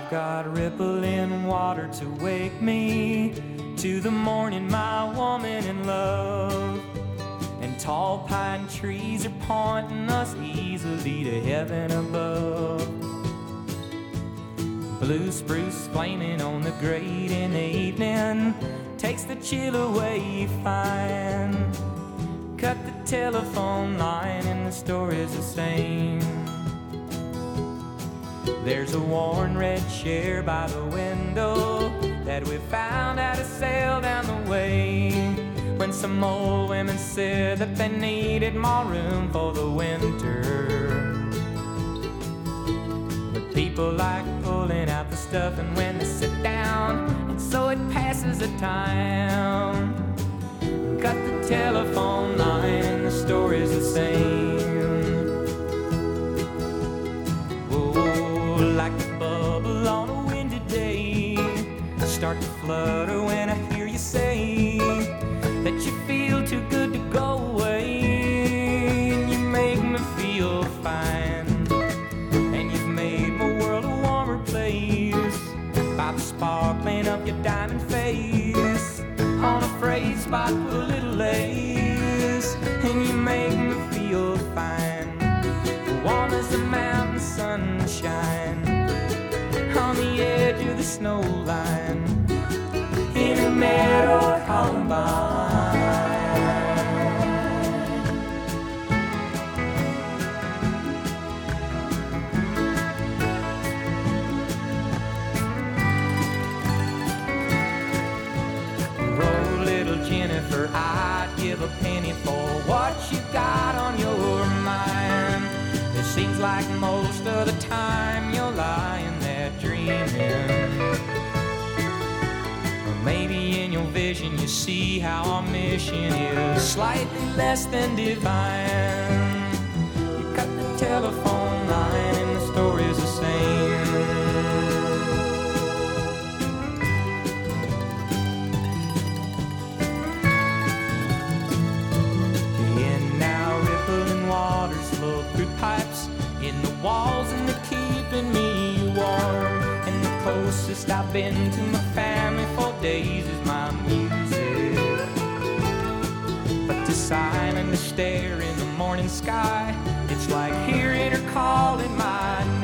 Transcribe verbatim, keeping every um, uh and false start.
I've got rippling water to wake me to the morning, my woman in love. And tall pine trees are pointing us easily to heaven above. Blue spruce flaming on the grate in the evening takes the chill away you find. Cut the telephone line and the story's the same. There's a worn red chair by the window that we found at a sale down the way, when some old women said that they needed more room for the winter. But people like pulling out the stuffing when they sit down, and so it passes the time. Cut the telephone line and the story's the same. Like a bubble on a windy day, I start to flutter when I hear you say that you feel too good to go away. And you make me feel fine, and you've made my world a warmer place by the sparkling of your diamond face on a frayed spot with a little lace. And you make me feel fine, warm as the mountain sunshine on the edge of the snow line in a meadow at Columbine. Oh, little Jennifer, I'd give a penny for what you got on your mind. It seems like most of the time you're lying there dreaming. Or maybe in your vision you see how our mission is slightly less than divine. You cut the telephone line and the story's the same. And now rippling waters flow through pipes in the walls, and they're keeping me warm. And the closest I've been to my family for days is my music. But to silently stare in the morning sky, it's like hearing her calling my name.